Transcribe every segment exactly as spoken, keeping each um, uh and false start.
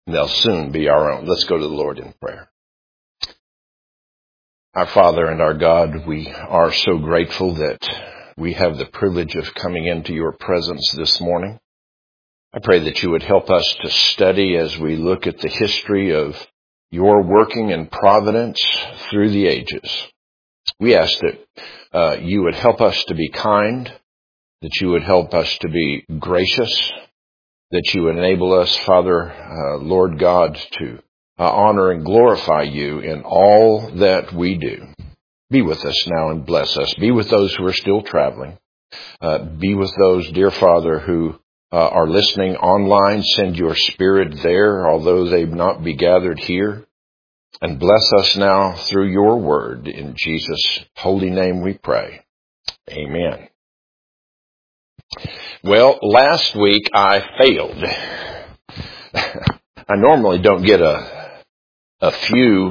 and they'll soon be our own. Let's go to the Lord in prayer. Our Father and our God, we are so grateful that we have the privilege of coming into your presence this morning. I pray that you would help us to study as we look at the history of your working in providence through the ages. We ask that uh, you would help us to be kind, that you would help us to be gracious, that you would enable us, Father, uh, Lord God, to uh, honor and glorify you in all that we do. Be with us now and bless us. Be with those who are still traveling. Uh, be with those, dear Father, who uh, are listening online. Send your Spirit there, although they not be gathered here. And bless us now through your word. In Jesus' holy name we pray. Amen. Well, last week I failed. I normally don't get a a few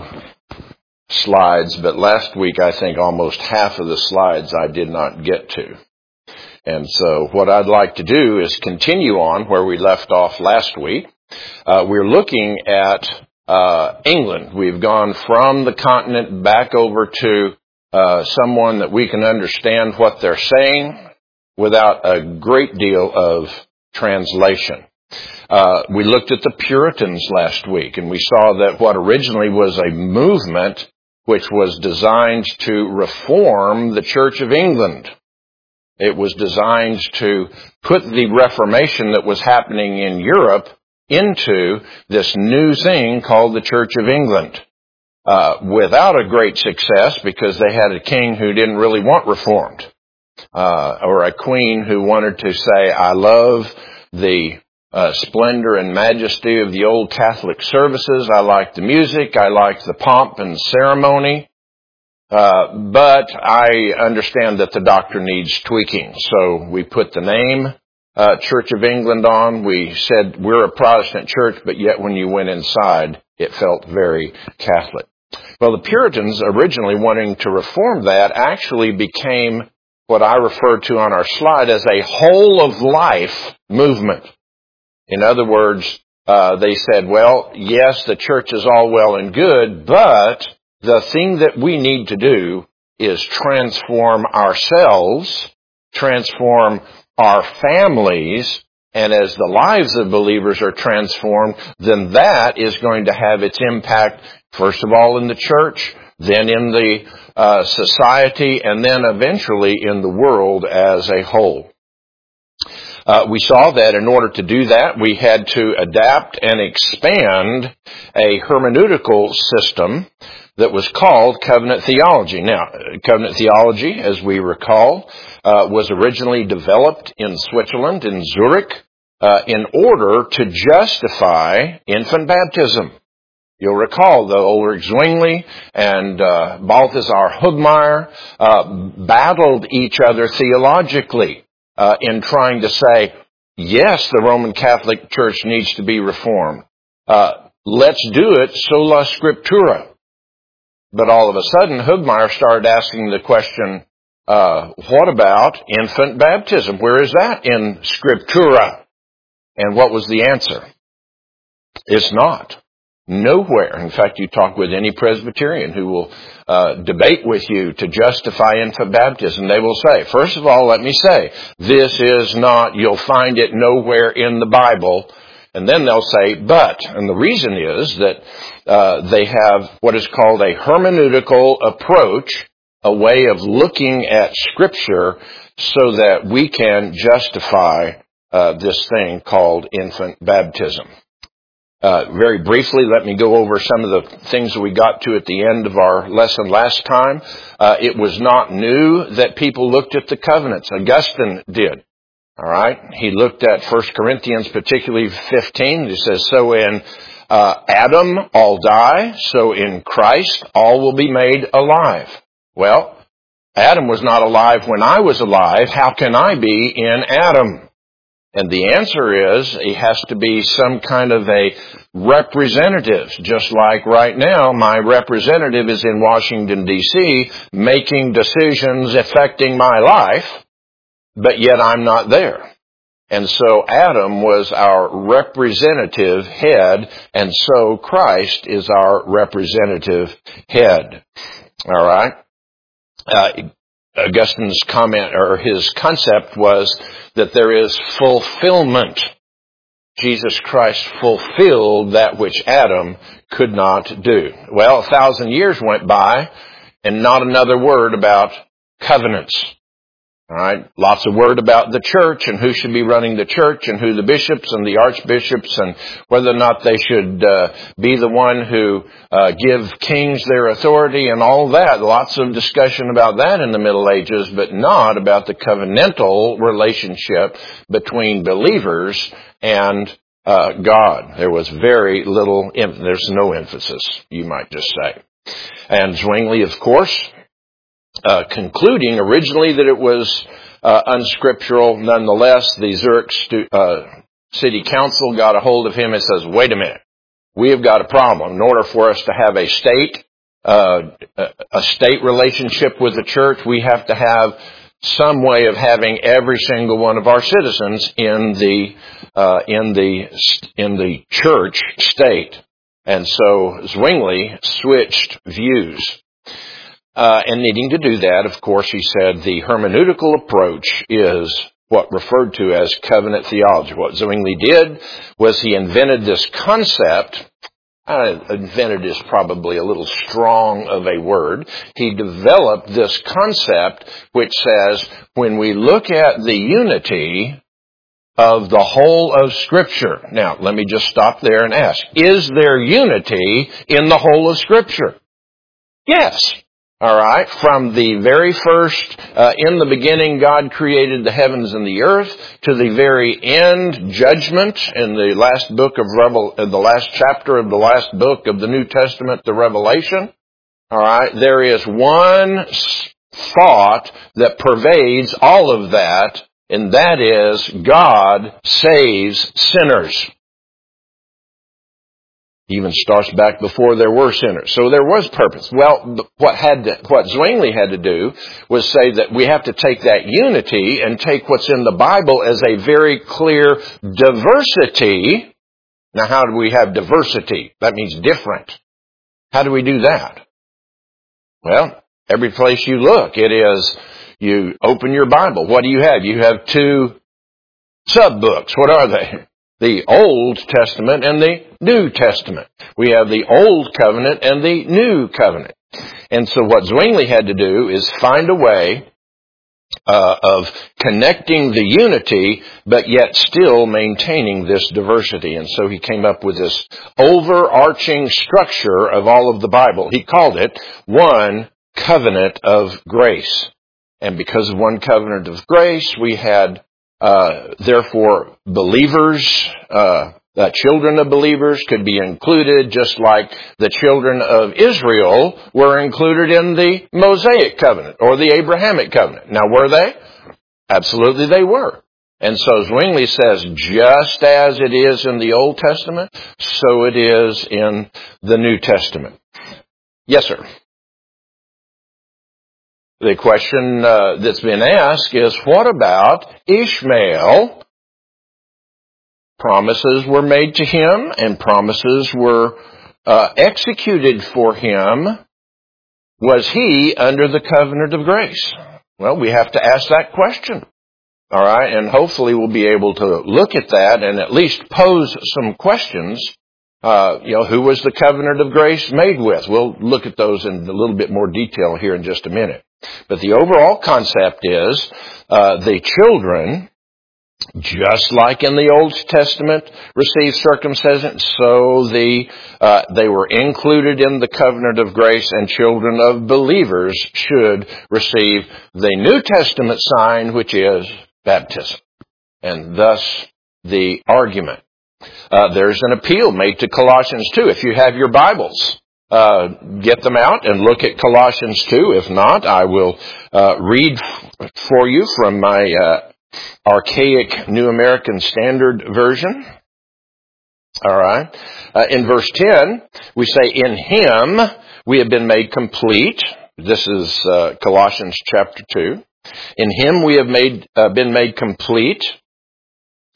slides, but last week I think almost half of the slides I did not get to. And so what I'd like to do is continue on where we left off last week. Uh, we're looking at uh England. We've gone from the continent back over to uh someone that we can understand what they're saying without a great deal of translation. Uh, we looked at the Puritans last week, and we saw that what originally was a movement which was designed to reform the Church of England. It was designed to put the Reformation that was happening in Europe into this new thing called the Church of England. Uh, without a great success, because they had a king who didn't really want reformed. Uh, or a queen who wanted to say, I love the uh, splendor and majesty of the old Catholic services. I like the music. I like the pomp and ceremony. Uh, but I understand that the doctrine needs tweaking. So we put the name uh, Church of England on. We said we're a Protestant church, but yet when you went inside, it felt very Catholic. Well, the Puritans, originally wanting to reform that, actually became what I referred to on our slide as a whole of life movement. In other words, uh, they said, well, yes, the church is all well and good, but the thing that we need to do is transform ourselves, transform our families, and as the lives of believers are transformed, then that is going to have its impact, first of all, in the church, then in the uh, society, and then eventually in the world as a whole. Uh, we saw that in order to do that, we had to adapt and expand a hermeneutical system that was called covenant theology. Now, covenant theology, as we recall, uh, was originally developed in Switzerland, in Zurich, uh, in order to justify infant baptism. You'll recall, though, Ulrich Zwingli and uh, Balthasar Hugmeier uh, battled each other theologically uh, in trying to say, yes, the Roman Catholic Church needs to be reformed. Uh, let's do it sola scriptura. But all of a sudden, Hugmeier started asking the question, uh, what about infant baptism? Where is that in scriptura? And what was the answer? It's not. Nowhere. In fact, you talk with any Presbyterian who will uh, debate with you to justify infant baptism. They will say, first of all, let me say, this is not, you'll find it nowhere in the Bible. And then they'll say, but, and the reason is that uh, they have what is called a hermeneutical approach, a way of looking at Scripture so that we can justify uh, this thing called infant baptism. Uh, very briefly, let me go over some of the things that we got to at the end of our lesson last time. Uh, it was not new that people looked at the covenants. Augustine did. All right. He looked at First Corinthians, particularly fifteen. It says, so in uh, Adam all die, so in Christ all will be made alive. Well, Adam was not alive when I was alive. How can I be in Adam? And the answer is, he has to be some kind of a representative. Just like right now, my representative is in Washington, D C, making decisions affecting my life, but yet I'm not there. And so Adam was our representative head, and so Christ is our representative head. All right? Uh, Augustine's comment, or his concept was that there is fulfillment. Jesus Christ fulfilled that which Adam could not do. Well, a thousand years went by, and not another word about covenants. All right, lots of word about the church and who should be running the church and who the bishops and the archbishops and whether or not they should uh, be the one who uh, give kings their authority and all that. Lots of discussion about that in the Middle Ages, but not about the covenantal relationship between believers and uh, God. There was very little, em- there's no emphasis, you might just say. And Zwingli, of course, Uh, concluding originally that it was uh, unscriptural. Nonetheless, the Zurich stu- uh, City Council got a hold of him and says, wait a minute, we have got a problem. In order for us to have a state, uh, a state relationship with the church, we have to have some way of having every single one of our citizens in the, uh, in the, in the church state. And so Zwingli switched views. Uh, and needing to do that, of course, he said the hermeneutical approach is what referred to as covenant theology. What Zwingli did was he invented this concept. Uh, invented is probably a little strong of a word. He developed this concept which says when we look at the unity of the whole of Scripture. Now, let me just stop there and ask, is there unity in the whole of Scripture? Yes. All right, from the very first, uh, in the beginning, God created the heavens and the earth, to the very end, judgment in the last book of Revel, uh, the last chapter of the last book of the New Testament, the Revelation. All right, there is one thought that pervades all of that, and that is God saves sinners. Even starts back before there were sinners. So there was purpose. Well, what had to, what Zwingli had to do was say that we have to take that unity and take what's in the Bible as a very clear diversity. Now, how do we have diversity? That means different. How do we do that? Well, every place you look, it is, you open your Bible. What do you have? You have two sub-books. What are they? The Old Testament and the New Testament. We have the Old Covenant and the New Covenant. And so what Zwingli had to do is find a way uh, of connecting the unity, but yet still maintaining this diversity. And so he came up with this overarching structure of all of the Bible. He called it one covenant of grace. And because of one covenant of grace, we had Uh, therefore, believers, uh, uh, children of believers could be included, just like the children of Israel were included in the Mosaic covenant or the Abrahamic covenant. Now, were they? Absolutely they were. And so Zwingli says, just as it is in the Old Testament, so it is in the New Testament. Yes, sir. The question uh, that's been asked is, what about Ishmael? Promises were made to him, and promises were uh, executed for him. Was he under the covenant of grace? Well, we have to ask that question. All right, and hopefully we'll be able to look at that and at least pose some questions. Uh, you know, who was the covenant of grace made with? We'll look at those in a little bit more detail here in just a minute. But the overall concept is uh, the children, just like in the Old Testament, received circumcision, so the uh, they were included in the covenant of grace, and children of believers should receive the New Testament sign, which is baptism. And thus the argument. Uh, there's an appeal made to Colossians two. If you have your Bibles, uh, get them out and look at Colossians two. If not, I will uh, read f- for you from my uh, archaic New American Standard Version. All right. Uh, in verse ten, we say, in Him we have been made complete. This is uh, Colossians chapter two. In Him we have made uh, been made complete,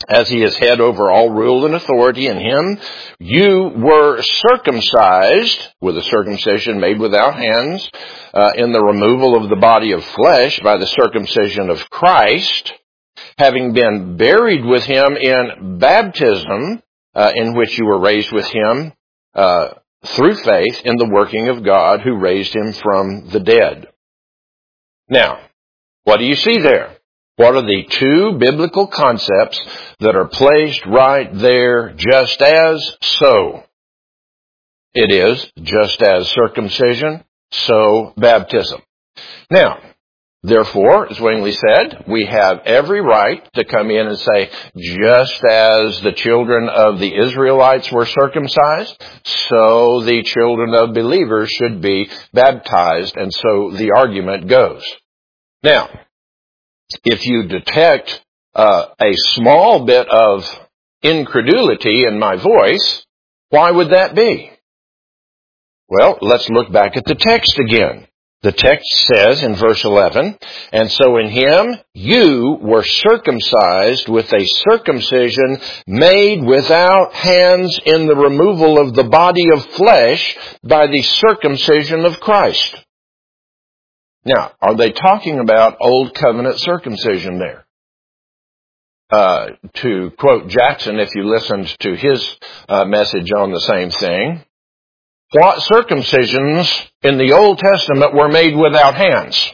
as he is head over all rule and authority. In him you were circumcised with a circumcision made without hands, uh, in the removal of the body of flesh by the circumcision of Christ, having been buried with him in baptism, uh, in which you were raised with him uh, through faith in the working of God who raised him from the dead. Now, what do you see there? What are the two biblical concepts that are placed right there? Just as so. It is just as circumcision, so baptism. Now, therefore, as Zwingli said, we have every right to come in and say, just as the children of the Israelites were circumcised, so the children of believers should be baptized, and so the argument goes. Now, if you detect uh, a small bit of incredulity in my voice, why would that be? Well, let's look back at the text again. The text says in verse eleven, and so in him you were circumcised with a circumcision made without hands in the removal of the body of flesh by the circumcision of Christ. Now, are they talking about Old Covenant circumcision there? Uh, to quote Jackson, if you listened to his uh, message on the same thing, what circumcisions in the Old Testament were made without hands?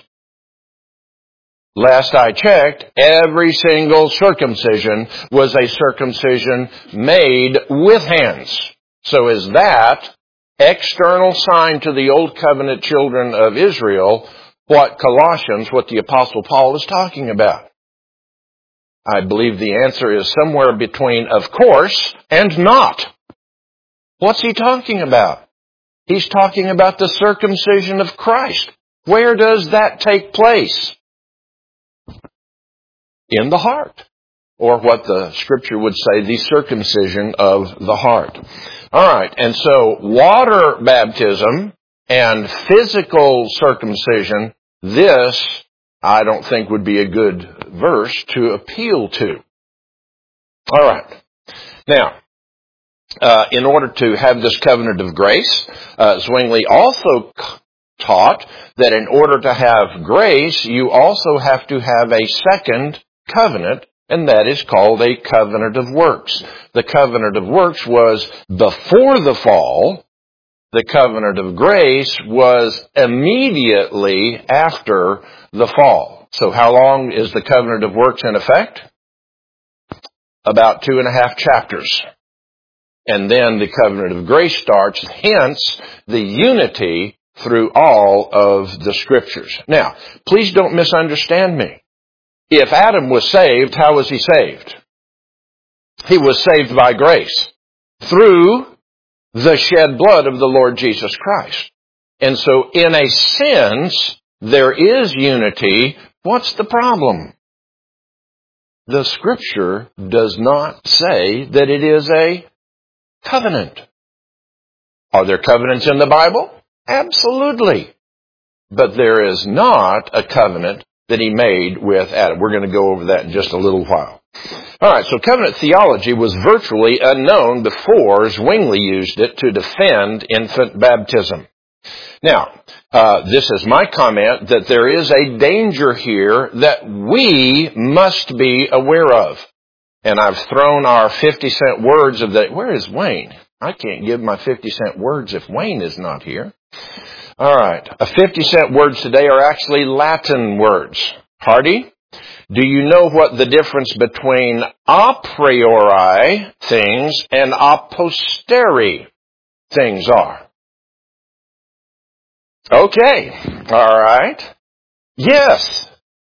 Last I checked, every single circumcision was a circumcision made with hands. So is that external sign to the Old Covenant children of Israel what Colossians, what the Apostle Paul is talking about? I believe the answer is somewhere between of course and not. What's he talking about? He's talking about the circumcision of Christ. Where does that take place? In the heart. Or what the Scripture would say, the circumcision of the heart. Alright, and so water baptism and physical circumcision, this I don't think would be a good verse to appeal to. Alright, now, Uh, in order to have this covenant of grace, uh, Zwingli also c- taught that in order to have grace, you also have to have a second covenant, and that is called a covenant of works. The covenant of works was before the fall. The covenant of grace was immediately after the fall. So how long is the covenant of works in effect? About two and a half chapters. And then the covenant of grace starts, hence the unity through all of the Scriptures. Now, please don't misunderstand me. If Adam was saved, how was he saved? He was saved by grace through the shed blood of the Lord Jesus Christ. And so in a sense, there is unity. What's the problem? The Scripture does not say that it is a covenant. Are there covenants in the Bible? Absolutely. But there is not a covenant that he made with Adam. We're going to go over that in just a little while. Alright, so covenant theology was virtually unknown before Zwingli used it to defend infant baptism. Now, uh, this is my comment that there is a danger here that we must be aware of. And I've thrown our fifty cent words of the... Where is Wayne? I can't give my fifty cent words if Wayne is not here. All right. A fifty cent words today are actually Latin words. Hardy, do you know what the difference between a priori things and a posteriori things are? Okay. All right. Yes.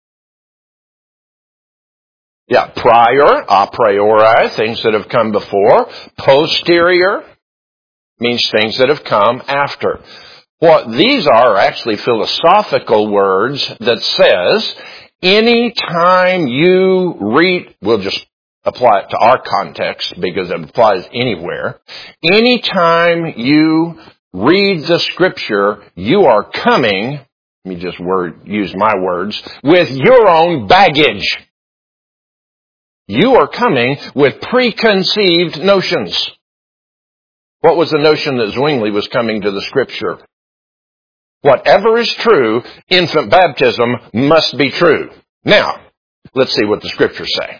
Yeah, prior, a priori, things that have come before. Posterior means things that have come after. What these are are actually philosophical words that says, any time you read, we'll just apply it to our context because it applies anywhere. Any time you read the Scripture, you are coming, let me just word, use my words, with your own baggage. You are coming with preconceived notions. What was the notion that Zwingli was coming to the Scripture? Whatever is true, infant baptism must be true. Now, let's see what the Scriptures say.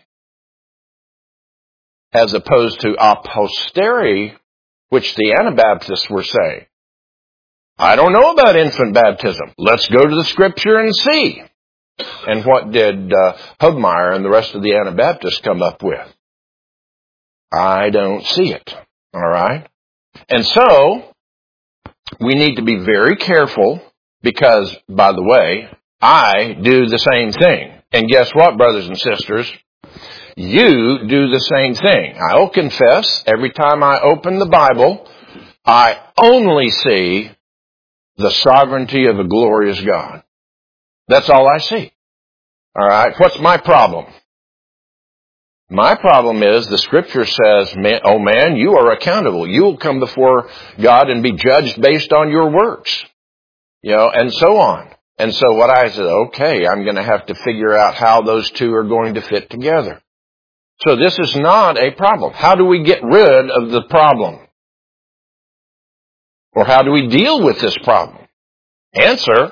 As opposed to a posteriori, which the Anabaptists were saying. I don't know about infant baptism. Let's go to the Scripture and see. And what did uh, Hubmaier and the rest of the Anabaptists come up with? I don't see it. All right? And so, we need to be very careful because, by the way, I do the same thing. And guess what, brothers and sisters? You do the same thing. I'll confess, every time I open the Bible, I only see the sovereignty of a glorious God. That's all I see. All right? What's my problem? My problem is the Scripture says, oh man, you are accountable. You will come before God and be judged based on your works. You know, and so on. And so what I said, okay, I'm going to have to figure out how those two are going to fit together. So this is not a problem. How do we get rid of the problem? Or how do we deal with this problem? Answer,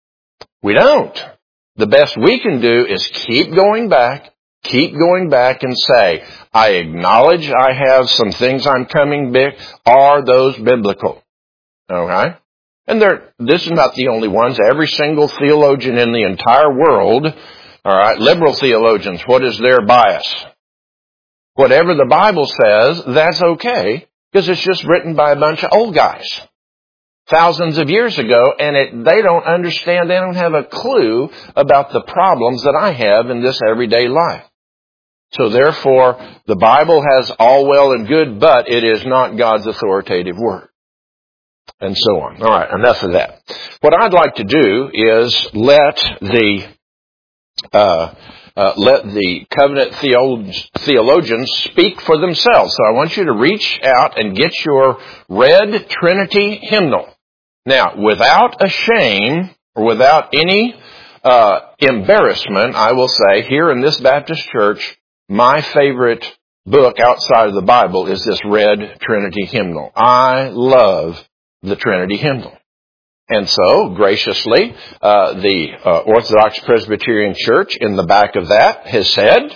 we don't. The best we can do is keep going back, keep going back and say, I acknowledge I have some things I'm coming back. Are those biblical? Okay? And there, this is not the only ones. Every single theologian in the entire world, all right, liberal theologians, what is their bias? Whatever the Bible says, that's okay, because it's just written by a bunch of old guys. Thousands of years ago, and it, they don't understand, they don't have a clue about the problems that I have in this everyday life. So therefore, the Bible has all well and good, but it is not God's authoritative word. And so on. All right, enough of that. What I'd like to do is let the uh, uh, let the covenant theologians, theologians speak for themselves. So I want you to reach out and get your red Trinity hymnal. Now, without a shame or without any uh, embarrassment, I will say here in this Baptist church, my favorite book outside of the Bible is this red Trinity hymnal. I love the Trinity hymnal. And so, graciously, uh, the uh, Orthodox Presbyterian Church in the back of that has said,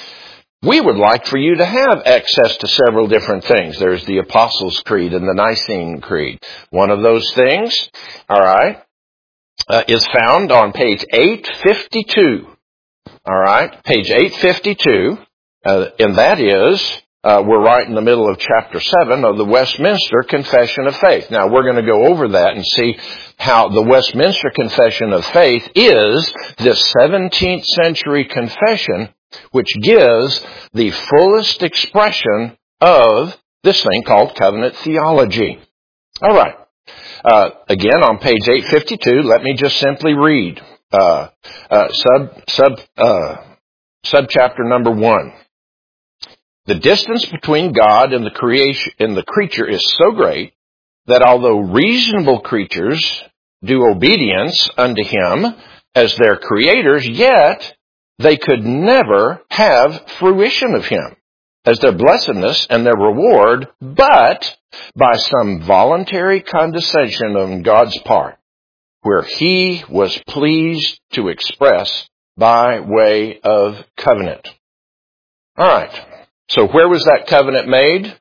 we would like for you to have access to several different things. There's the Apostles' Creed and the Nicene Creed. One of those things, all right, uh, is found on page eight fifty-two. All right, page eight fifty-two, uh, and that is, uh, we're right in the middle of chapter seven of the Westminster Confession of Faith. Now, we're going to go over that and see how the Westminster Confession of Faith is this seventeenth century confession which gives the fullest expression of this thing called covenant theology. All right. Uh, again, on page eight fifty-two, let me just simply read uh, uh, sub sub uh, subchapter number one. The distance between God and the creation and the creature is so great that although reasonable creatures do obedience unto Him as their creators, yet they could never have fruition of Him as their blessedness and their reward, but by some voluntary condescension on God's part, where He was pleased to express by way of covenant. All right. So where was that covenant made?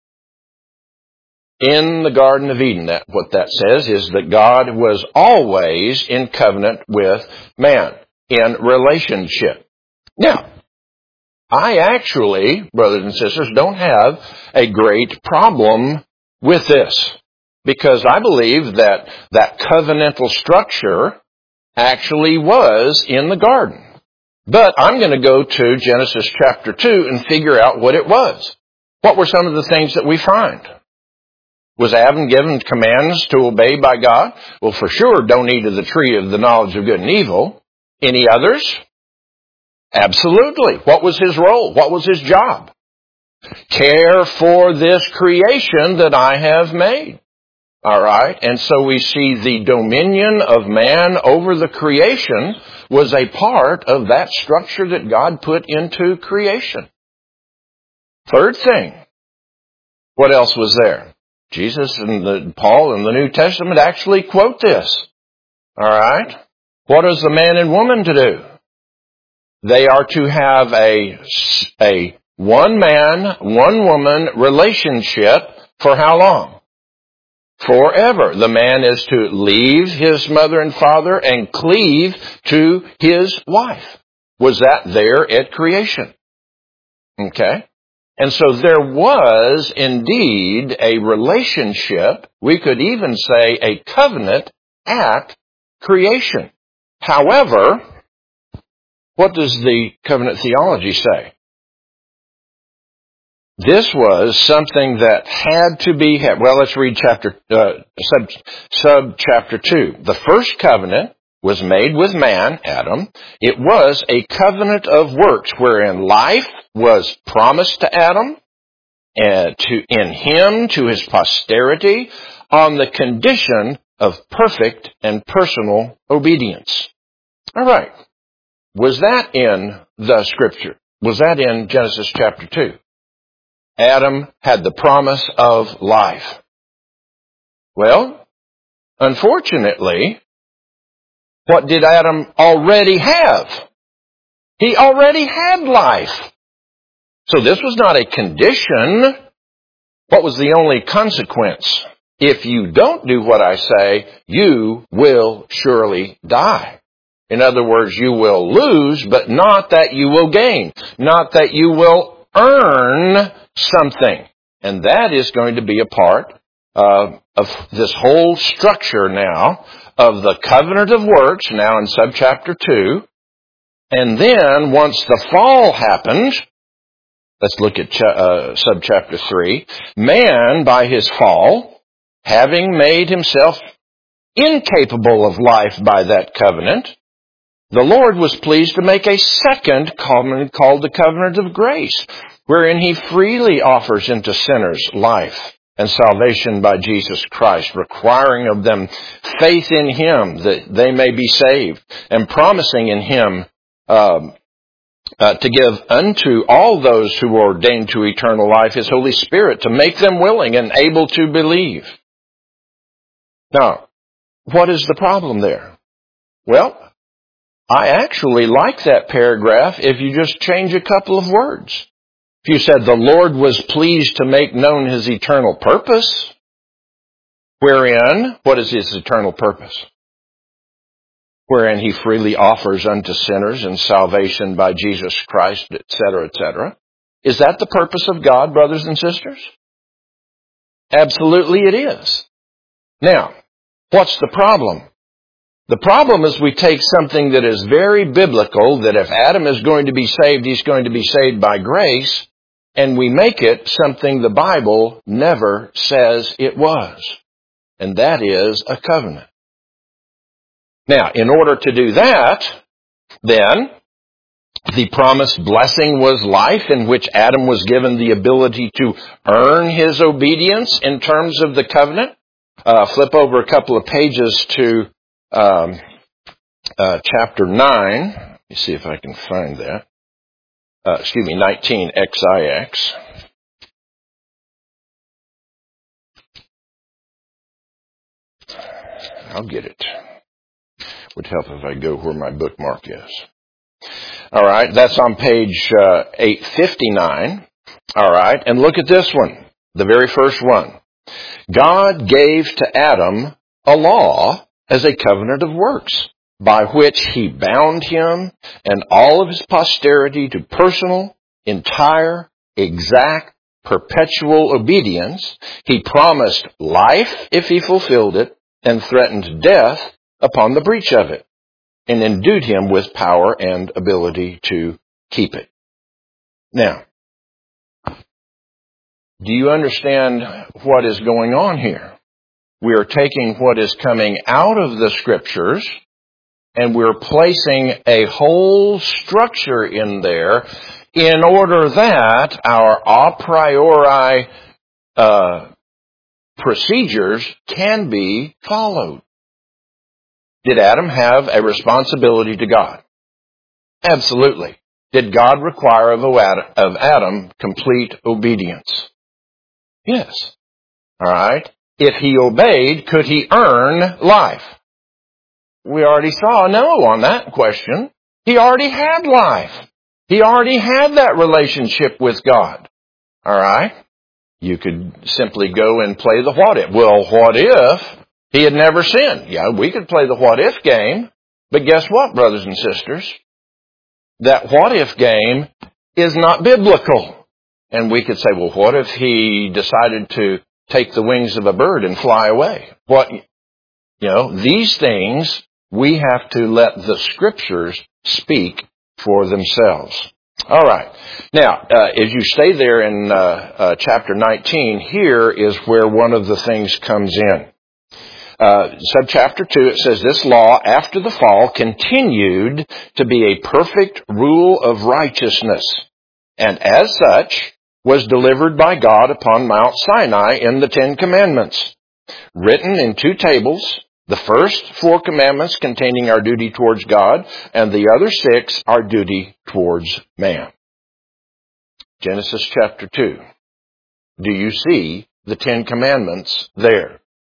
In the Garden of Eden. That, what that says is that God was always in covenant with man, in relationship. Now, I actually, brothers and sisters, don't have a great problem with this, because I believe that that covenantal structure actually was in the garden. But I'm going to go to Genesis chapter two and figure out what it was. What were some of the things that we find? Was Adam given commands to obey by God? Well, for sure, don't eat of the tree of the knowledge of good and evil. Any others? Absolutely. What was his role? What was his job? Care for this creation that I have made. All right. And so we see the dominion of man over the creation was a part of that structure that God put into creation. Third thing, what else was there? Jesus and the, Paul in the New Testament actually quote this. All right? What is the man and woman to do? They are to have a, a one man, one woman relationship for how long? Forever. The man is to leave his mother and father and cleave to his wife. Was that there at creation? Okay. And so there was indeed a relationship, we could even say a covenant at creation. However, what does the covenant theology say? This was something that had to be, well, let's read chapter, uh, sub, sub chapter two. The first covenant was made with man, Adam. It was a covenant of works wherein life was promised to Adam and to, in him, to his posterity, on the condition of perfect and personal obedience. All right. Was that in the scripture? Was that in Genesis chapter two? Adam had the promise of life. Well, unfortunately, what did Adam already have? He already had life. So this was not a condition. What was the only consequence? If you don't do what I say, you will surely die. In other words, you will lose, but not that you will gain. Not that you will earn something. And that is going to be a part uh, of this whole structure now of the covenant of works, now in subchapter two. And then once the fall happened, let's look at ch- uh, subchapter three. Man, by his fall, having made himself incapable of life by that covenant, the Lord was pleased to make a second covenant called the covenant of grace, wherein he freely offers into sinners life and salvation by Jesus Christ, requiring of them faith in him that they may be saved, and promising in him um, uh, to give unto all those who are ordained to eternal life his Holy Spirit, to make them willing and able to believe. Now, what is the problem there? Well, I actually like that paragraph if you just change a couple of words. If you said the Lord was pleased to make known his eternal purpose, wherein, what is his eternal purpose? Wherein he freely offers unto sinners and salvation by Jesus Christ, et cetera, et cetera. Is that the purpose of God, brothers and sisters? Absolutely it is. Now, what's the problem? The problem is we take something that is very biblical, that if Adam is going to be saved, he's going to be saved by grace, and we make it something the Bible never says it was. And that is a covenant. Now, in order to do that, then, the promised blessing was life, in which Adam was given the ability to earn his obedience in terms of the covenant. Uh, flip over a couple of pages to Um, uh, chapter nine. Let me see if I can find that. Uh, excuse me, nineteen, X I X. I'll get it. Would help if I go where my bookmark is. All right, that's on page uh, eight fifty-nine. All right, and look at this one, the very first one. God gave to Adam a law as a covenant of works, by which he bound him and all of his posterity to personal, entire, exact, perpetual obedience. He promised life if he fulfilled it, and threatened death upon the breach of it, and endued him with power and ability to keep it. Now, do you understand what is going on here? We are taking what is coming out of the Scriptures, and we're placing a whole structure in there in order that our a priori uh, procedures can be followed. Did Adam have a responsibility to God? Absolutely. Did God require of Adam complete obedience? Yes. All right. If he obeyed, could he earn life? We already saw no on that question. He already had life. He already had that relationship with God. All right. You could simply go and play the what if. Well, what if he had never sinned? Yeah, we could play the what if game. But guess what, brothers and sisters? That what if game is not biblical. And we could say, well, what if he decided to take the wings of a bird and fly away? What, you know, these things we have to let the Scriptures speak for themselves. All right. Now, uh, as you stay there in uh, uh, chapter nineteen, here is where one of the things comes in. Uh, subchapter two, it says, this law after the fall continued to be a perfect rule of righteousness, and as such was delivered by God upon Mount Sinai in the Ten Commandments, written in two tables, the first four commandments containing our duty towards God, and the other six our duty towards man. Genesis chapter two. Do you see the Ten Commandments there?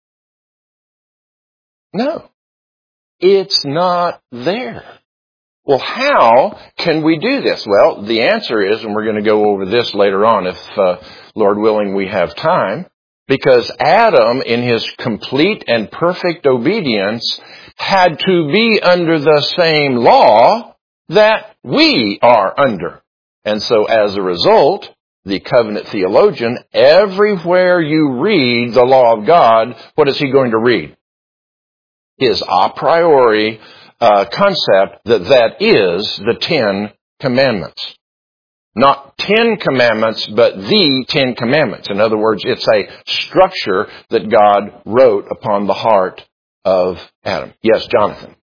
No, it's not there. Well, how can we do this? Well, the answer is, and we're going to go over this later on if, uh, Lord willing, we have time, because Adam, in his complete and perfect obedience, had to be under the same law that we are under. And so as a result, the covenant theologian, everywhere you read the law of God, what is he going to read? His a priori uh, concept that that is the Ten Commandments. Not Ten Commandments, but the Ten Commandments. In other words, it's a structure that God wrote upon the heart of Adam. Yes, Jonathan.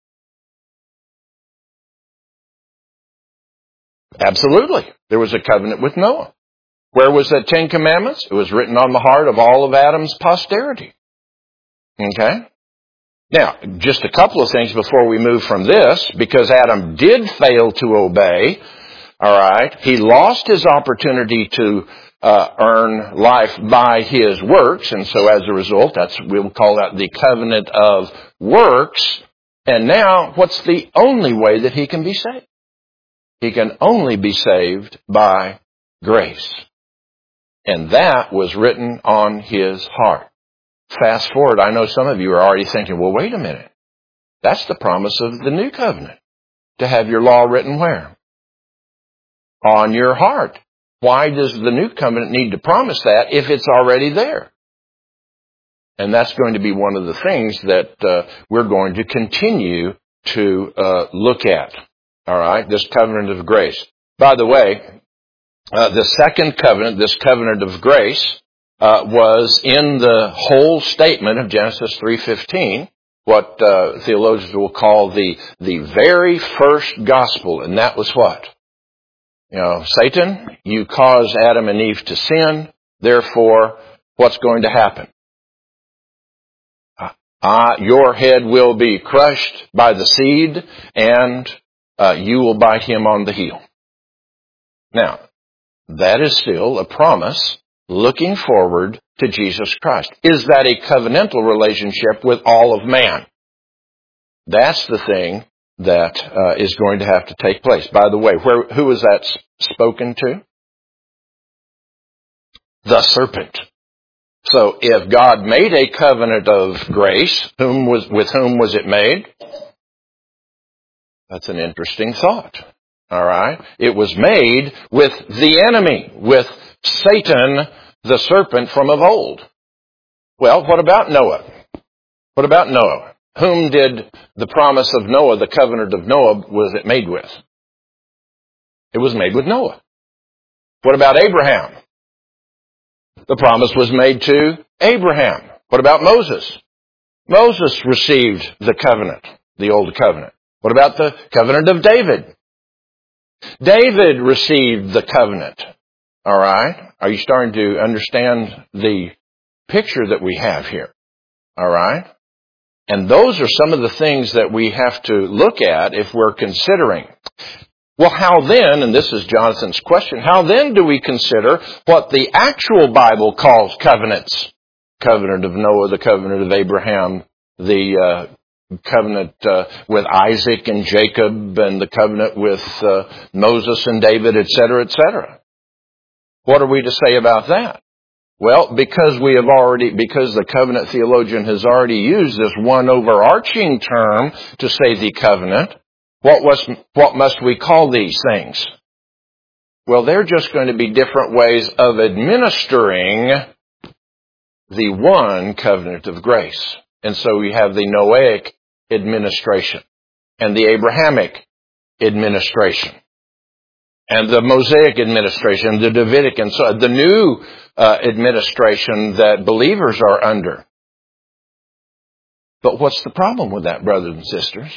Absolutely. There was a covenant with Noah. Where was that Ten Commandments? It was written on the heart of all of Adam's posterity. Okay? Now, just a couple of things before we move from this, because Adam did fail to obey, all right, he lost his opportunity to uh, earn life by his works, and so as a result, that's we'll call that the covenant of works. And now, what's the only way that he can be saved? He can only be saved by grace. And that was written on his heart. Fast forward, I know some of you are already thinking, well, wait a minute. That's the promise of the new covenant. To have your law written where? On your heart. Why does the new covenant need to promise that if it's already there? And that's going to be one of the things that uh, we're going to continue to uh, look at. All right, this covenant of grace. By the way, uh, the second covenant, this covenant of grace, Uh, was in the whole statement of Genesis three fifteen, what uh, theologians will call the the very first gospel, and that was what? You know, Satan, you caused Adam and Eve to sin, therefore, what's going to happen? Uh, your head will be crushed by the seed, and uh, you will bite him on the heel. Now, that is still a promise looking forward to Jesus Christ. Is that a covenantal relationship with all of man? That's the thing that uh, is going to have to take place. By the way, where, who was that spoken to? The serpent. So if God made a covenant of grace, whom was, with whom was it made? That's an interesting thought. All right. It was made with the enemy, with Satan, the serpent from of old. Well, what about Noah? What about Noah? Whom did the promise of Noah, the covenant of Noah, was it made with? It was made with Noah. What about Abraham? The promise was made to Abraham. What about Moses? Moses received the covenant, the old covenant. What about the covenant of David? David received the covenant. All right? Are you starting to understand the picture that we have here? All right? And those are some of the things that we have to look at if we're considering. Well, how then, and this is Jonathan's question, how then do we consider what the actual Bible calls covenants? Covenant of Noah, the covenant of Abraham, the uh, covenant uh, with Isaac and Jacob, and the covenant with uh, Moses and David, et cetera, et cetera. What are we to say about that? Well, because we have already, because the covenant theologian has already used this one overarching term to say the covenant, what was, what must we call these things? Well, they're just going to be different ways of administering the one covenant of grace. And so we have the Noahic administration and the Abrahamic administration and the Mosaic administration, the Davidic, and so the new uh, administration that believers are under. But what's the problem with that, brothers and sisters?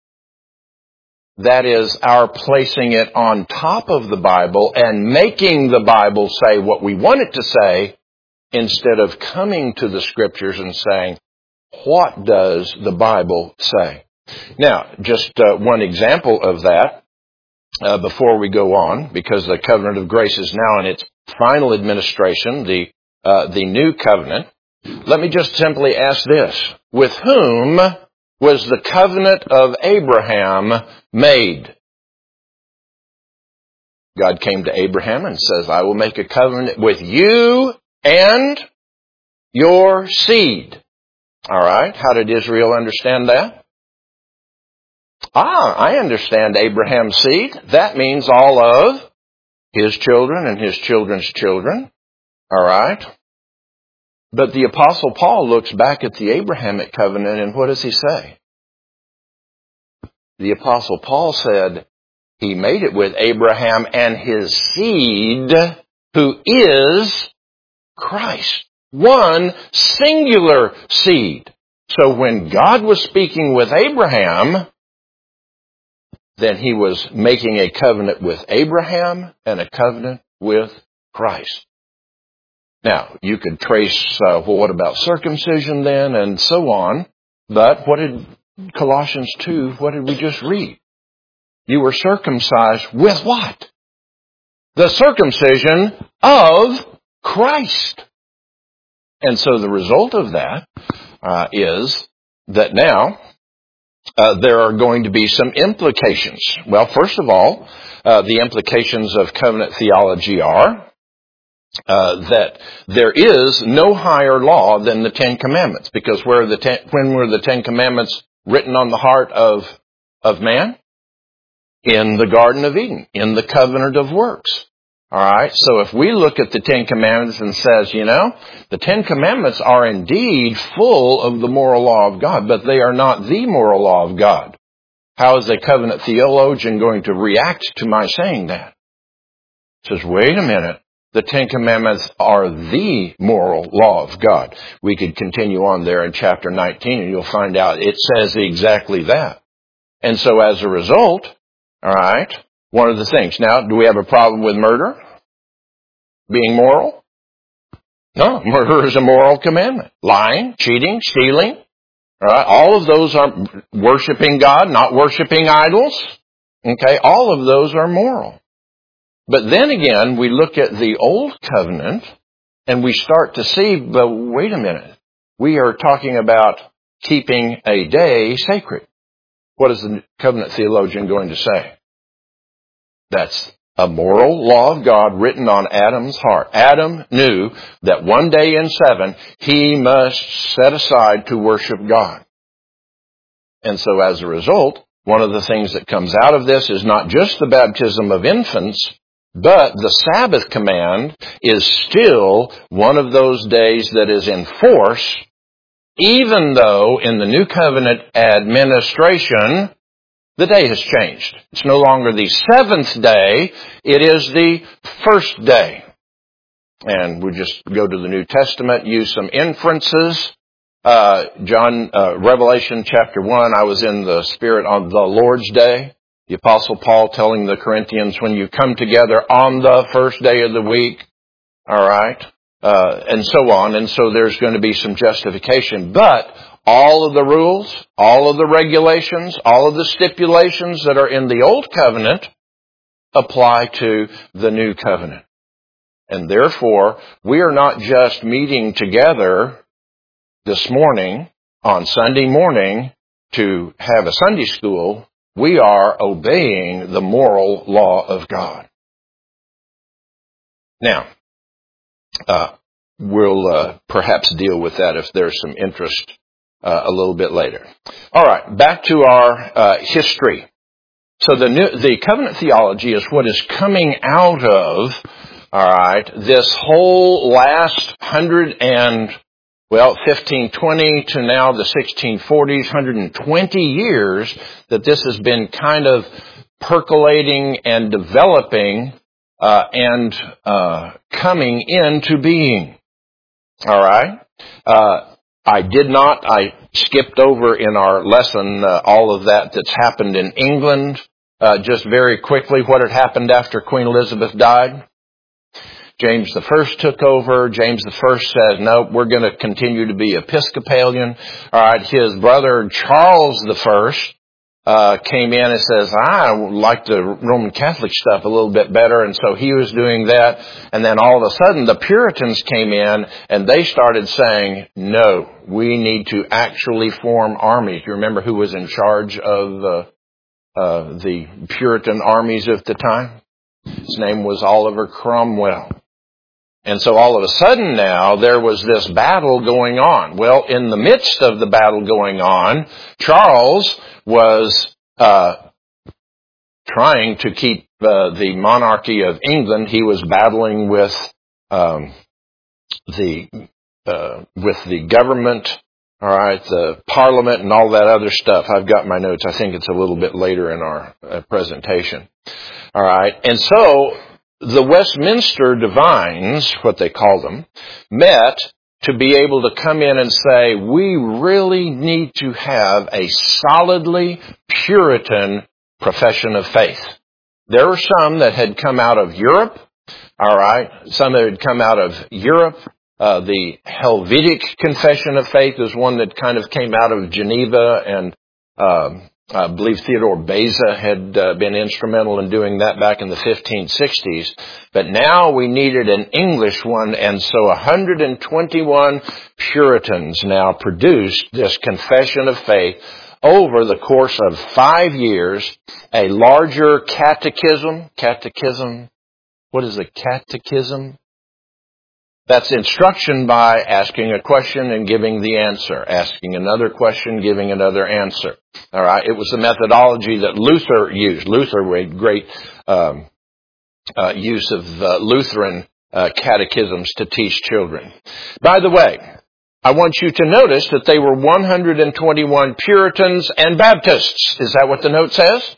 That is our placing it on top of the Bible and making the Bible say what we want it to say instead of coming to the Scriptures and saying, what does the Bible say? Now, just uh, one example of that uh, before we go on, because the covenant of grace is now in its final administration, the uh, the new covenant. Let me just simply ask this. With whom was the covenant of Abraham made? God came to Abraham and says, I will make a covenant with you and your seed. All right. How did Israel understand that? Ah, I understand Abraham's seed. That means all of his children and his children's children. All right. But the Apostle Paul looks back at the Abrahamic covenant, and what does he say? The Apostle Paul said he made it with Abraham and his seed, who is Christ. One singular seed. So when God was speaking with Abraham, then he was making a covenant with Abraham and a covenant with Christ. Now, you could trace, uh, well, what about circumcision then, and so on. But what did Colossians two, what did we just read? You were circumcised with what? The circumcision of Christ. And so the result of that uh, is that now uh, there are going to be some implications. Well, first of all, uh, the implications of covenant theology are Uh, that there is no higher law than the Ten Commandments. Because where are the ten, when were the Ten Commandments written on the heart of, of man? In the Garden of Eden, in the covenant of works. Alright, so if we look at the Ten Commandments and says, you know, the Ten Commandments are indeed full of the moral law of God, but they are not the moral law of God. How is a covenant theologian going to react to my saying that? He says, wait a minute. The Ten Commandments are the moral law of God. We could continue on there in chapter nineteen and you'll find out it says exactly that. And so as a result, all right, one of the things. Now, do we have a problem with murder being moral? No, murder is a moral commandment. Lying, cheating, stealing, all right, all of those are worshiping God, not worshiping idols. Okay, all of those are moral. But then again, we look at the Old Covenant and we start to see, but wait a minute. We are talking about keeping a day sacred. What is the covenant theologian going to say? That's a moral law of God written on Adam's heart. Adam knew that one day in seven, he must set aside to worship God. And so as a result, one of the things that comes out of this is not just the baptism of infants, but the Sabbath command is still one of those days that is in force, even though in the New Covenant administration, the day has changed. It's no longer the seventh day, it is the first day. And we just go to the New Testament, use some inferences. Uh, John, uh, Revelation chapter one, I was in the Spirit on the Lord's Day. The Apostle Paul telling the Corinthians, when you come together on the first day of the week, all right, uh, and so on. And so there's going to be some justification. But all of the rules, all of the regulations, all of the stipulations that are in the Old Covenant apply to the new covenant. And therefore, we are not just meeting together this morning on Sunday morning to have a Sunday school. We are obeying the moral law of God. Now, uh, we'll uh, perhaps deal with that if there's some interest uh, a little bit later. All right, back to our uh, history. So the new, the covenant theology is what is coming out of, all right, this whole last hundred and, well, fifteen twenty to now the sixteen forties, one hundred twenty years that this has been kind of percolating and developing uh, and uh, coming into being. All right. Uh, I did not, I skipped over in our lesson uh, all of that that's happened in England. Uh, just very quickly, what had happened after Queen Elizabeth died. James the First took over. James the First said, no, we're going to continue to be Episcopalian. All right, his brother Charles the First uh, came in and says, I like the Roman Catholic stuff a little bit better, and so he was doing that. And then all of a sudden, the Puritans came in, and they started saying, no, we need to actually form armies. You remember who was in charge of uh, uh, the Puritan armies at the time? His name was Oliver Cromwell. And so all of a sudden now, there was this battle going on. Well, in the midst of the battle going on, Charles was uh trying to keep uh, the monarchy of England. He was battling with um the uh with the government, all right, the parliament and all that other stuff. I've got my notes. I think it's a little bit later in our uh, presentation. All right. And so the Westminster Divines, what they call them, met to be able to come in and say, we really need to have a solidly Puritan profession of faith. There were some that had come out of Europe, all right, some that had come out of Europe. Uh, the Helvetic Confession of Faith is one that kind of came out of Geneva, and um, I believe Theodore Beza had uh, been instrumental in doing that back in the fifteen sixties. But now we needed an English one, and so one hundred twenty-one Puritans now produced this Confession of Faith over the course of five years, a larger catechism. Catechism? What is a catechism? That's instruction by asking a question and giving the answer. Asking another question, giving another answer. All right. It was the methodology that Luther used. Luther made great um, uh, use of uh, Lutheran uh, catechisms to teach children. By the way, I want you to notice that they were one hundred twenty-one Puritans and Baptists. Is that what the note says?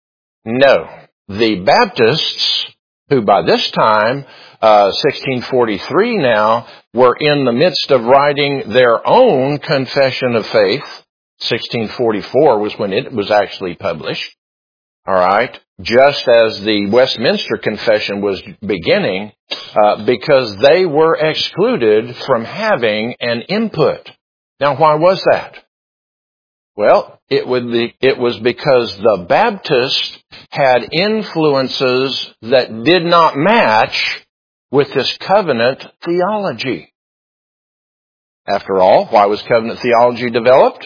No. The Baptists, who by this time, uh, sixteen forty-three now, were in the midst of writing their own Confession of Faith. sixteen forty-four was when it was actually published. All right. Just as the Westminster Confession was beginning, uh, because they were excluded from having an input. Now, why was that? Well, it would be, it was because the Baptists had influences that did not match with this covenant theology. After all, why was covenant theology developed?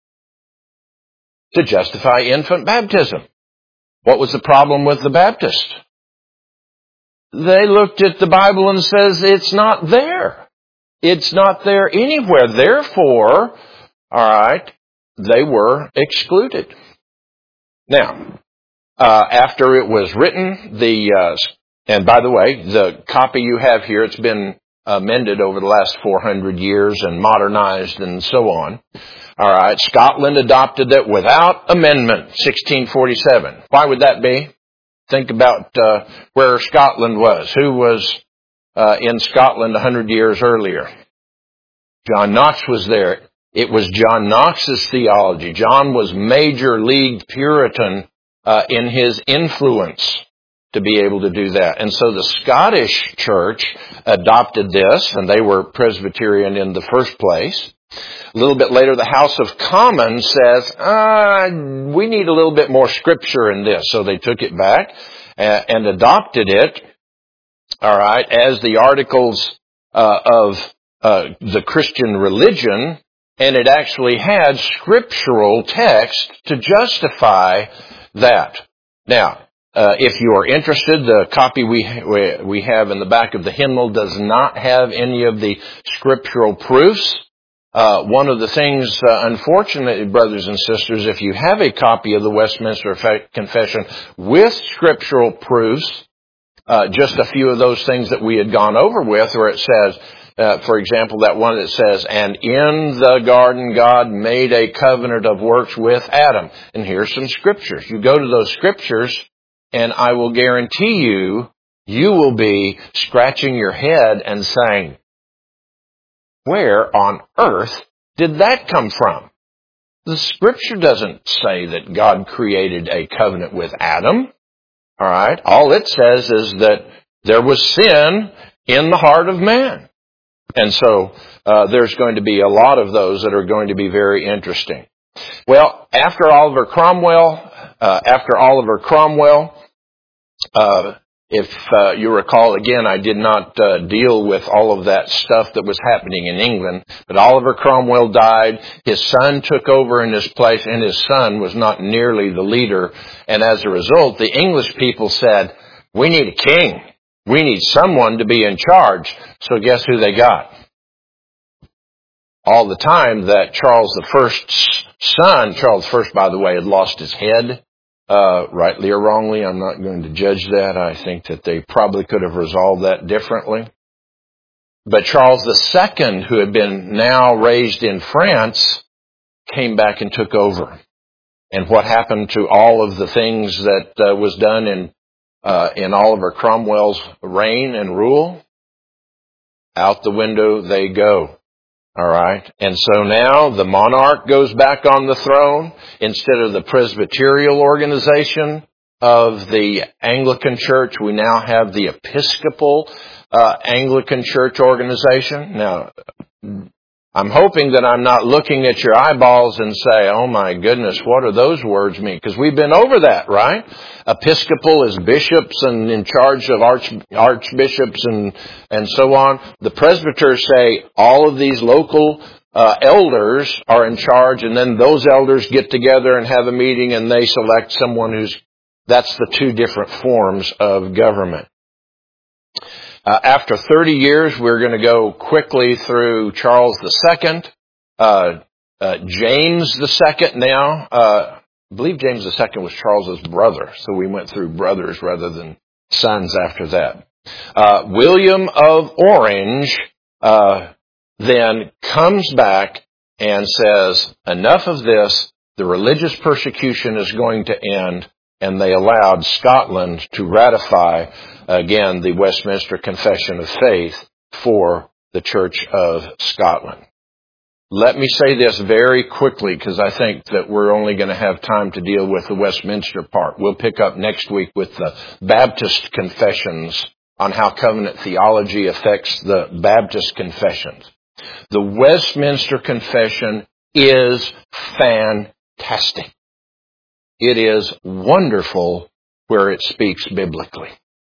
To justify infant baptism. What was the problem with the Baptists? They looked at the Bible and says it's not there. It's not there anywhere. Therefore, all right, they were excluded. Now, uh, after it was written, the uh, and by the way, the copy you have here, it's been amended over the last four hundred years and modernized and so on. All right, Scotland adopted it without amendment, sixteen forty-seven. Why would that be? Think about uh, where Scotland was. Who was uh, in Scotland one hundred years earlier? John Knox was there. It was John Knox's theology. John was major league Puritan uh, in his influence to be able to do that. And so the Scottish church adopted this, and they were Presbyterian in the first place. A little bit later, the House of Commons says, uh, we need a little bit more scripture in this. So they took it back, uh, and adopted it, all right, as the articles uh, of uh, the Christian religion, and it actually had scriptural text to justify that. Now, uh, if you are interested, the copy we we have in the back of the hymnal does not have any of the scriptural proofs. Uh, one of the things, uh, unfortunately, brothers and sisters, if you have a copy of the Westminster Confession with scriptural proofs, uh, just a few of those things that we had gone over with, where it says, uh, for example, that one that says, and in the garden God made a covenant of works with Adam. And here's some scriptures. You go to those scriptures, and I will guarantee you, you will be scratching your head and saying, where on earth did that come from? The scripture doesn't say that God created a covenant with Adam. All right. All it says is that there was sin in the heart of man. And so uh, there's going to be a lot of those that are going to be very interesting. Well, after Oliver Cromwell, uh, after Oliver Cromwell, uh, If uh, you recall, again, I did not uh, deal with all of that stuff that was happening in England, but Oliver Cromwell died, his son took over in his place, and his son was not nearly the leader, and as a result, the English people said, we need a king. We need someone to be in charge. So guess who they got? All the time that Charles the First's son, Charles the First, by the way, had lost his head. Uh, rightly or wrongly, I'm not going to judge that. I think that they probably could have resolved that differently. But Charles the Second, who had been now raised in France, came back and took over. And what happened to all of the things that uh, was done in uh, in Oliver Cromwell's reign and rule? Out the window they go. All right. And so now the monarch goes back on the throne instead of the Presbyterial organization of the Anglican Church. We now have the Episcopal uh, Anglican Church organization. Now, I'm hoping that I'm not looking at your eyeballs and say, oh my goodness, what do those words mean? Because we've been over that, right? Episcopal is bishops and in charge of arch, archbishops and, and so on. The presbyters say all of these local uh, elders are in charge, and then those elders get together and have a meeting and they select someone who's, that's the two different forms of government. Uh, after thirty years, we're going to go quickly through Charles the Second, uh, uh, James the Second now. Uh, I believe James the Second was Charles's brother, so we went through brothers rather than sons after that. Uh, William of Orange uh, then comes back and says, enough of this, the religious persecution is going to end, and they allowed Scotland to ratify again, the Westminster Confession of Faith for the Church of Scotland. Let me say this very quickly because I think that we're only going to have time to deal with the Westminster part. We'll pick up next week with the Baptist confessions on how covenant theology affects the Baptist confessions. The Westminster Confession is fantastic. It is wonderful where it speaks biblically.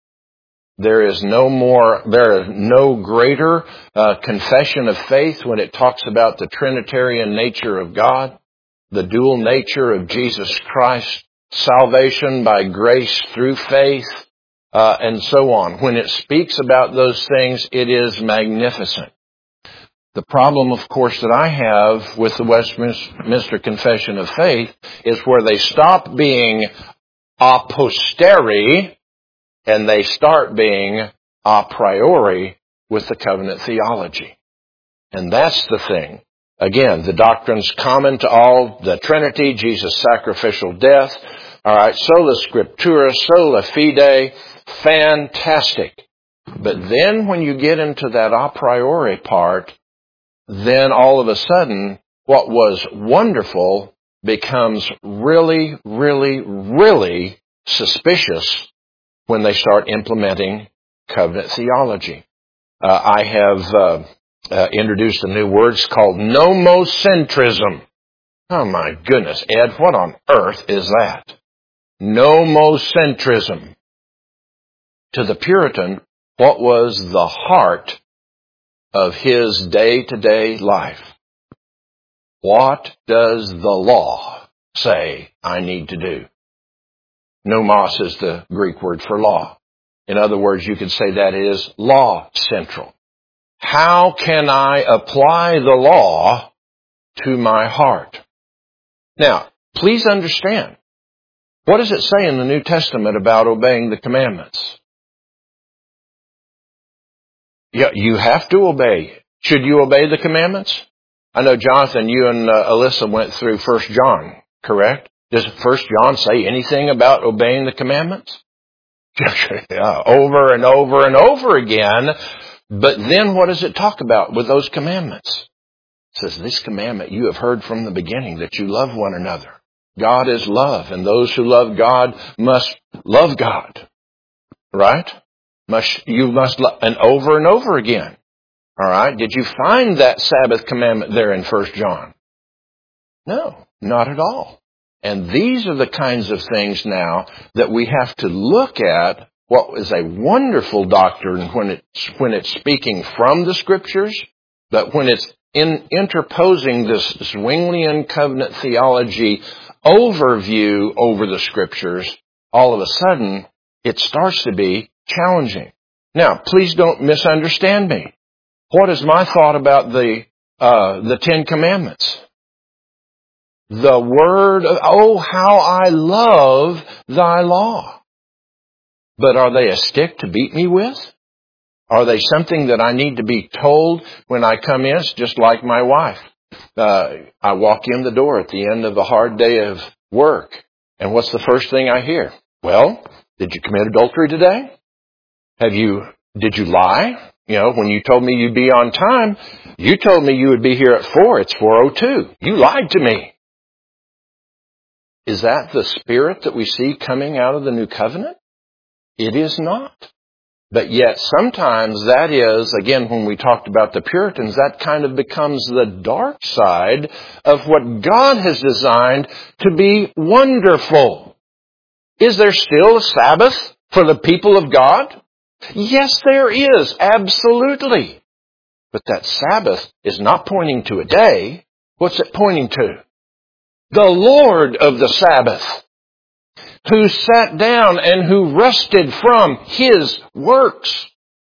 There is no more, there is no greater uh, confession of faith when it talks about the Trinitarian nature of God, the dual nature of Jesus Christ, salvation by grace through faith, uh, and so on. When it speaks about those things, it is magnificent. The problem, of course, that I have with the Westminster Confession of Faith is where they stop being a posteriori and they start being a priori with the covenant theology. And that's the thing. Again, the doctrine's common to all, the Trinity, Jesus' sacrificial death. All right, sola scriptura, sola fide, fantastic. But then when you get into that a priori part, then all of a sudden, what was wonderful becomes really, really, really suspicious when they start implementing covenant theology. Uh, I have uh, uh, introduced a new word called nomocentrism. Oh my goodness, Ed, what on earth is that? Nomocentrism. to the Puritan what was the heart of his day-to-day life. What does the law say I need to do? Nomos is the Greek word for law. In other words, you could say that is law central. How can I apply the law to my heart? Now, please understand, what does it say in the New Testament about obeying the commandments? Yeah, you have to obey. Should you obey the commandments? I know, Jonathan, you and uh, Alyssa went through First John, correct? Does First John say anything about obeying the commandments? Yeah, over and over and over again. But then what does it talk about with those commandments? It says, this commandment you have heard from the beginning, that you love one another. God is love, and those who love God must love God. Right? Must, you must love, and over and over again. All right? Did you find that Sabbath commandment there in First John? No, not at all. And these are the kinds of things now that we have to look at what is a wonderful doctrine when it's, when it's speaking from the Scriptures, but when it's in interposing this Zwinglian covenant theology overview over the Scriptures, all of a sudden it starts to be challenging. Now, please don't misunderstand me. What is my thought about the uh, the Ten Commandments? The word of, oh, how I love thy law. But are they a stick to beat me with? Are they something that I need to be told when I come in? It's just like my wife. Uh, I walk in the door at the end of a hard day of work. And what's the first thing I hear? Well, did you commit adultery today? Have you, did you lie? You know, when you told me you'd be on time, you told me you would be here at four. It's four oh two. You lied to me. Is that the spirit that we see coming out of the New Covenant? It is not. But yet sometimes that is, again, when we talked about the Puritans, that kind of becomes the dark side of what God has designed to be wonderful. Is there still a Sabbath for the people of God? Yes, there is. Absolutely. But that Sabbath is not pointing to a day. What's it pointing to? The Lord of the Sabbath, who sat down and who rested from His works.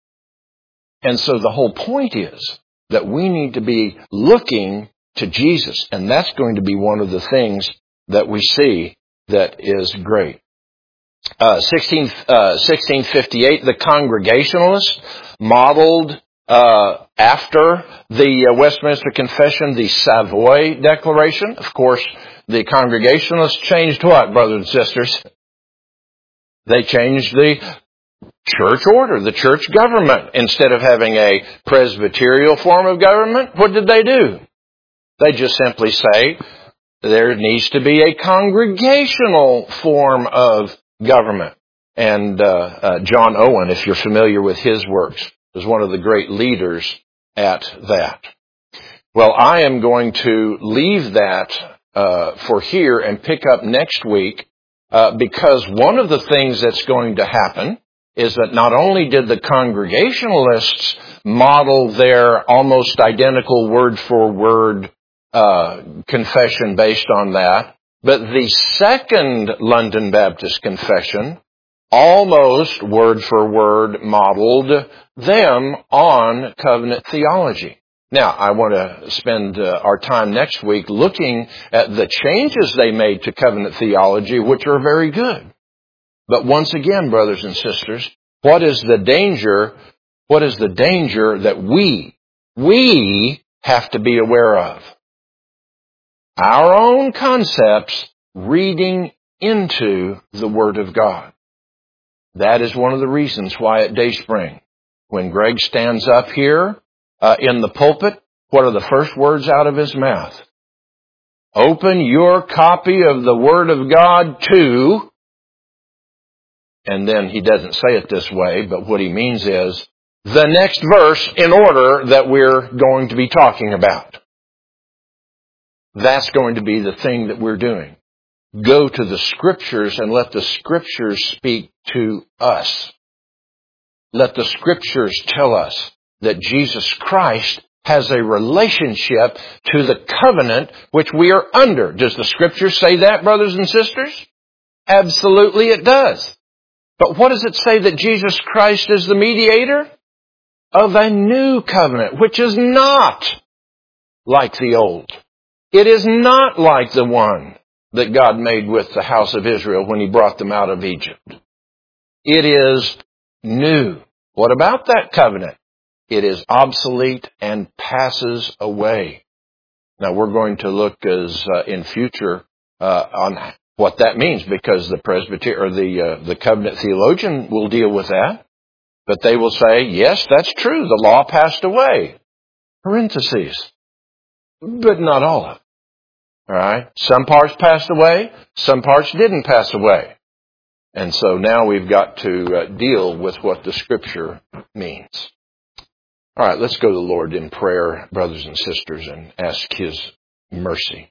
And so the whole point is that we need to be looking to Jesus. And that's going to be one of the things that we see that is great. Uh, sixteen, uh, sixteen fifty-eight, the Congregationalists modeled uh, after the uh, Westminster Confession, the Savoy Declaration. Of course, the Congregationalists changed what, brothers and sisters? They changed the church order, the church government. Instead of having a presbyterial form of government, what did they do? They just simply say there needs to be a congregational form of government. And uh, uh, John Owen, if you're familiar with his works, is one of the great leaders at that. Well, I am going to leave that uh, for here and pick up next week uh, because one of the things that's going to happen is that not only did the Congregationalists model their almost identical word-for-word uh, confession based on that, but the Second London Baptist Confession almost word-for-word modeled them on covenant theology. Now, I want to spend uh, our time next week looking at the changes they made to covenant theology, which are very good. But once again, brothers and sisters, what is the danger? What is the danger that we, we have to be aware of? Our own concepts reading into the Word of God. That is one of the reasons why at Dayspring, when Greg stands up here uh, in the pulpit, what are the first words out of his mouth? Open your copy of the Word of God to... And then he doesn't say it this way, but what he means is the next verse in order that we're going to be talking about. That's going to be the thing that we're doing. Go to the Scriptures and let the Scriptures speak to us. let the Scriptures tell us that Jesus Christ has a relationship to the covenant which we are under. Does the Scripture say that, brothers and sisters? Absolutely it does. But what does it say that Jesus Christ is the mediator? Of a new covenant, which is not like the old. It is not like the one that God made with the house of Israel when He brought them out of Egypt. It is new. What about that covenant? It is obsolete and passes away. Now we're going to look as uh, in future uh, on what that means, because the presbyter or the uh, the covenant theologian will deal with that. But they will say, yes, that's true. The law passed away. Parentheses. But not all of it. All right. Some parts passed away. Some parts didn't pass away. And so now we've got to uh, deal with what the Scripture means. All right, let's go to the Lord in prayer, brothers and sisters, and ask His mercy.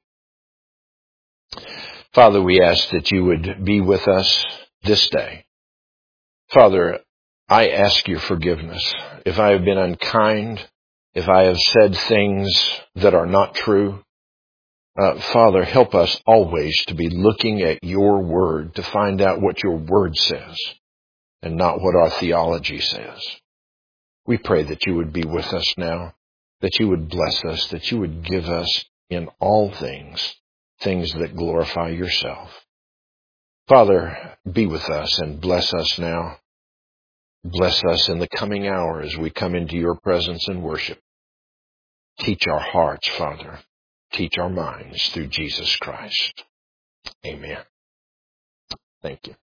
Father, we ask that you would be with us this day. Father, I ask your forgiveness if I have been unkind, if I have said things that are not true. Uh, Father, help us always to be looking at your word to find out what your word says and not what our theology says. We pray that you would be with us now, that you would bless us, that you would give us in all things, things that glorify yourself. Father, be with us and bless us now. Bless us in the coming hour as we come into your presence and worship. Teach our hearts, Father. Teach our minds through Jesus Christ. Amen. Thank you.